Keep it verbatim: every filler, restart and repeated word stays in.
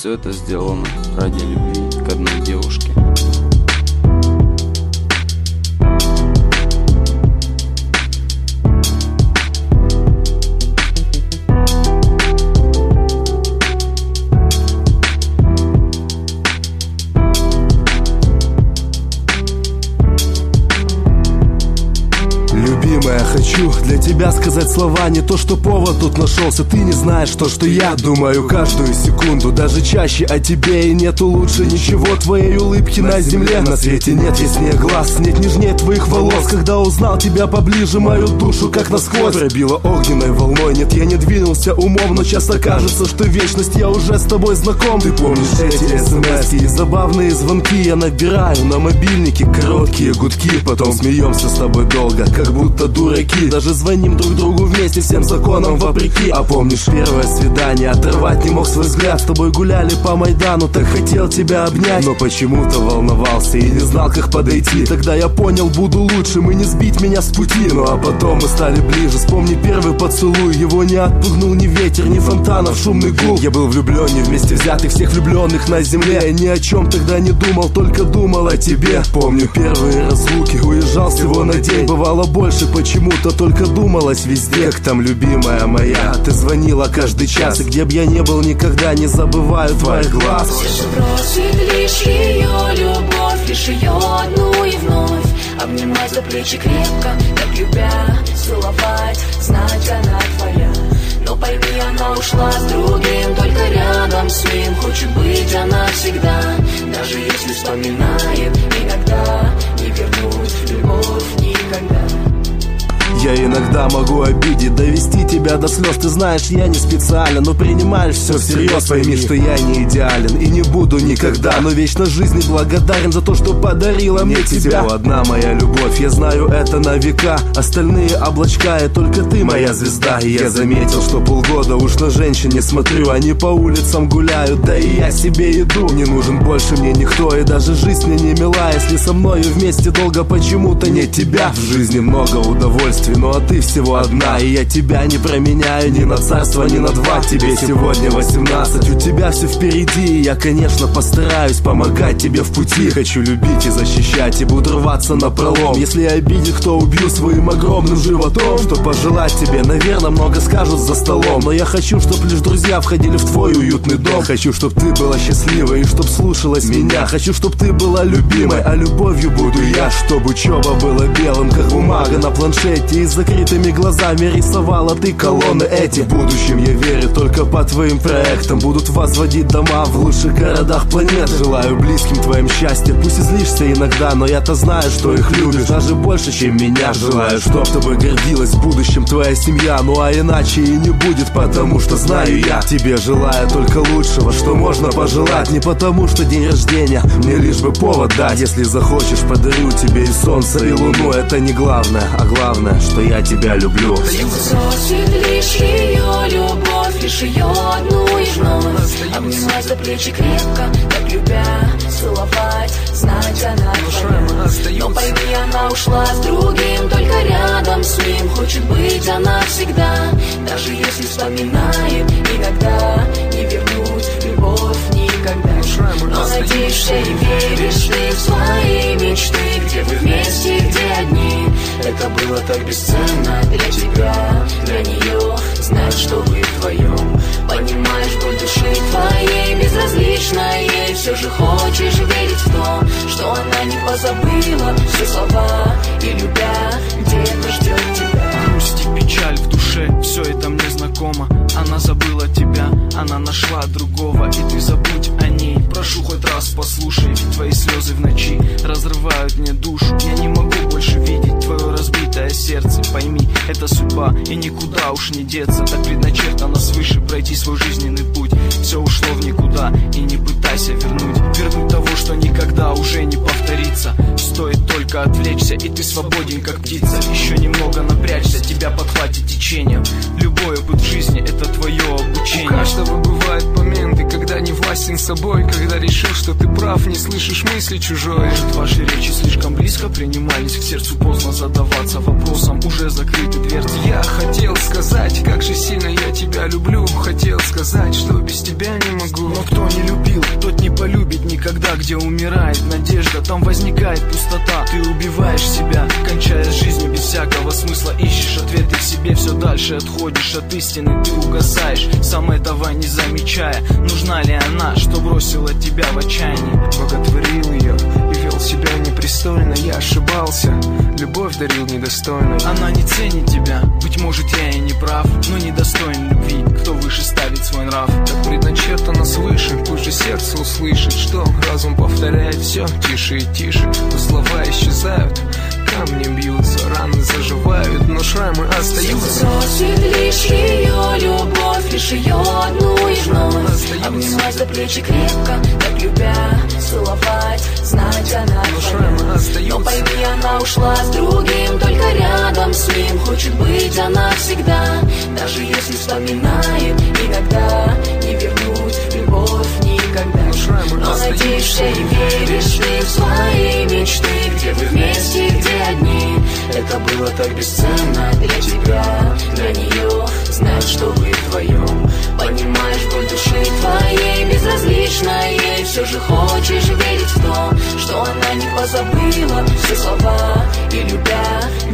Все это сделано ради любви к одной девушке. Любимая, хочу для тебя сказать слова. Не то, что повод тут нашелся. Ты не знаешь то, что я думаю каждую секунду, даже чаще о тебе. И нету лучше ничего твоей улыбки на земле. На свете нет яснее глаз, нет нежнее твоих волос. Когда узнал тебя поближе, мою душу как насквозь пробило огненной волной. Нет, я не двинулся умом, но часто кажется, что вечность я уже с тобой знаком. Ты помнишь эти смс-ки и забавные звонки? Я набираю на мобильнике короткие гудки. Потом смеемся с тобой долго, как будто дураки. Даже звоним друг другу вместе, всем законам вопреки. А помнишь первое свидание? Оторвать не мог свой взгляд. С тобой гуляли по Майдану, так хотел тебя обнять, но почему-то волновался и не знал, как подойти. Тогда я понял, буду лучшим и не сбить меня с пути. Ну а потом мы стали ближе. Вспомни первый поцелуй. Его не отпугнул ни ветер, ни фонтанов шумный гул. Я был влюблен, не вместе взятых всех влюбленных на земле. Я ни о чем тогда не думал, только думал о тебе. Помню первые разлуки, уезжал всего на день. Бывало больше, почему-то только думалось везде. Как там, любимая моя, ты звонила каждый час. И где б я не был, никогда не забываю твоих глаз. Сердце просит лишь ее любовь, лишь ее одну и вновь обнимать за плечи крепко, так любя, целовать, знать она твоя. Но пойми, она ушла с другим, только рядом с ним хочет быть она всегда. Даже если вспоминает иногда, не вернуть любовь никогда. Я иногда могу обидеть, довести тебя до слез. Ты знаешь, я не специально, но принимаешь все всерьез. Пойми, что я не идеален и не буду никогда, но вечно жизни благодарен за то, что подарила мне тебя. Всего одна моя любовь, я знаю это на века. Остальные облачка, и только ты моя звезда. И я заметил, что полгода уж на женщин не смотрю. Они по улицам гуляют, да и я себе иду. Не нужен больше мне никто, и даже жизнь мне не мила, если со мною вместе долго почему-то нет тебя. В жизни много удовольствий, ну а ты всего одна. И я тебя не променяю ни на царство, ни на два. Тебе сегодня восемнадцать, у тебя все впереди. И я, конечно, постараюсь помогать тебе в пути. Хочу любить и защищать, и буду рваться напролом. Если обидит, кто, убью своим огромным животом. Что пожелать тебе, наверное, много скажут за столом. Но я хочу, чтоб лишь друзья входили в твой уютный дом. Хочу, чтоб ты была счастливой и чтоб слушалась меня. Хочу, чтоб ты была любимой, а любовью буду я. Чтоб учеба была белым, как бумага на планшете, и с закрытыми глазами рисовала ты колонны эти. В будущем я верю только по твоим проектам. Будут возводить дома в лучших городах планеты. Желаю близким твоим счастья, пусть и злишься иногда, но я-то знаю, что их любишь даже больше, чем меня. Желаю, чтоб тобой гордилась в будущем твоя семья. Ну а иначе и не будет, потому что знаю я, тебе желаю только лучшего, что можно пожелать. Не потому что день рождения, мне лишь бы повод дать. Если захочешь, подарю тебе и солнце, и луну. Это не главное, а главное, что я тебя люблю. Просит лишь ее любовь, лишь ее одну и вновь обнимать за плечи крепко, так любя, целовать, знать она твоя. Но пойми, она ушла с другим, только рядом с ним хочет быть она всегда. Даже если вспоминает иногда, не вернуть любовь никогда. Но надеешься и веришь ты в свои мечты, где вы вместе, где одни. Это было так бесценно для тебя, для нее. Знать, что вы вдвоем, понимаешь боль души твоей, безразлична ей. Все же хочешь верить в то, что она не позабыла все слова, и любя, где-то ждет тебя. Грусть и печаль в душе, все это мне знакомо. Она забыла тебя, она нашла другого, и ты забудь о ней. Прошу, хоть раз послушай, ведь твои слезы в ночи разрывают мне душу. Я не могу больше видеть твое разбитое сердце. Пойми, это судьба, и никуда уж не деться. Так предначертано свыше пройти свой жизненный путь. Все ушло в никуда, и не пытайся вернуть. Вернуть того, что никогда уже не повторится. Стоит только отвлечься, и ты свободен, как птица. Еще немного напрячься, тебя подхватит течение. Любой опыт в жизни — это твое обучение. У каждого бывают моменты, когда не властен собой, когда решил, что ты прав, не слышишь мысли чужой. Может, ваши речи слишком близко принимались, к сердцу поздно задаваться вопросом, уже закрыты дверцы. Я хотел сказать, как же сильно я тебя люблю. Хотел сказать, что без тебя не могу. Но кто не любит где умирает надежда, там возникает пустота. Ты убиваешь себя, кончая жизнью без всякого смысла. Ищешь ответы в себе, все дальше отходишь от истины. Ты угасаешь, сам этого не замечая. Нужна ли она, что бросила тебя в отчаянии? Боготворил ее и вел себя непристойно. Я ошибался, любовь дарил недостойной. Она не ценит тебя, быть может я и не прав, но недостоин любви, кто выше ставит свой нрав. Так предначертано свыше, пусть же сердце услышит, что разум повторяет все тише и тише. Но слова исчезают, камни бьются, раны заживают, но шрамы остаются. Просит лишь ее любовь, лишь ее одну и вновь обнимать за плечи крепко, так любя, целовать, знать она твоя. Но пойми, она ушла с другим, только рядом с ним хочет быть она всегда. Даже если вспоминает иногда, не вернуть любовь никогда. Но надеешься и веришь ты в свои мечты, где вы вместе, где одни. Это было так бесценно для тебя, для нее. Знать, что вы вдвоем, понимаешь боль души твоей, безразлично ей. Все же хочешь верить в то, что она не позабыла все слова. И любя,